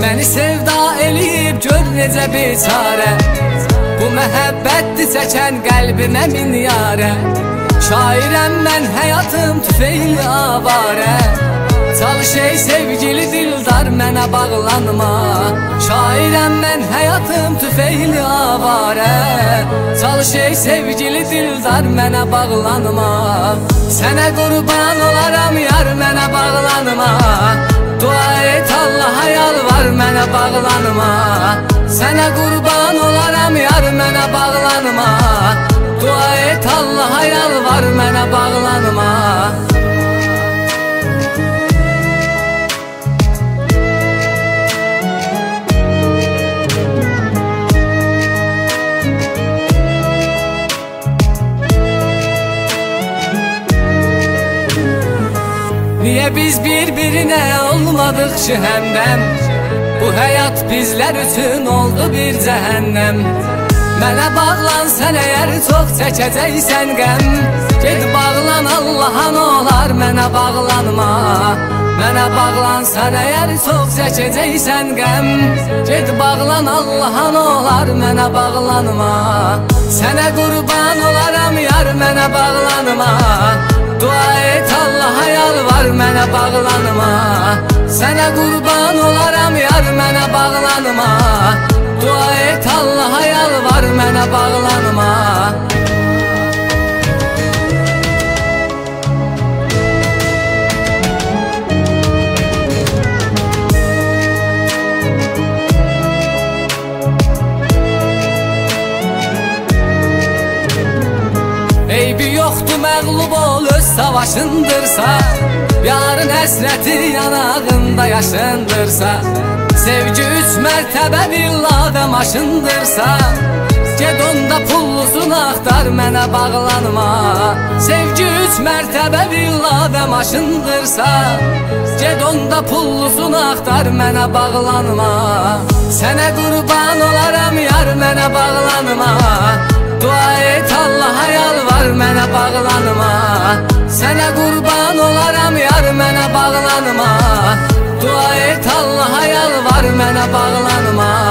Məni sevda eləyib gör necə biçarə. Bu məhəbbətdir çəkən qəlbimə min yarə. Şairəm mən həyatım tüfeyli avarə. Çalış ey sevgili dildar mənə bağlanma. Şairəm mən həyatım tüfeyli avarə. Çalış ey sevgili dildar mənə bağlanma. Sənə qurban olaram yar mənə bağlanma. Dua et Allah'a yalvar mənə bağlanma. Sənə qurban olaram yar mənə bağlanma. Dua et Allah'a yalvar mənə bağlanma. Niye biz birbirine olmadık ki hemdem? Bu hayat bizler üçün oldu bir cehennem. Mənə bağlan sən eğer çok çəkəcəksən qəm. Ged bağlan Allah'a ne olar mənə bağlanma. Mənə bağlan sən eğer çok çəkəcəksən qəm. Ged bağlan Allah'a ne olar mənə bağlanma. Sənə qurban olaram yar mənə bağlanma. Dua et Allah'a yalvar mənə bağlanma. Sənə qurban olaram yar mənə bağlanma. Dua et Allah'a yalvar mənə bağlanma. Eybi yoxdur məğlub ol öz savaşındırsa. Yarın həsrəti yanağında yaşındırsa. Sevgi üç mərtəbə villada maşındırsa. Ged onda pullusunu axtar mənə bağlanma. Sevgi üç mərtəbə villada maşındırsa. Ged onda pullusunu axtar mənə bağlanma. Sənə qurban olaram yar mənə bağlanma. Dua et Allah'a yalvar mənə bağlanma. Sənə qurban olaram yar mənə bağlanma. Dua et Allah'a yalvar mənə bağlanma.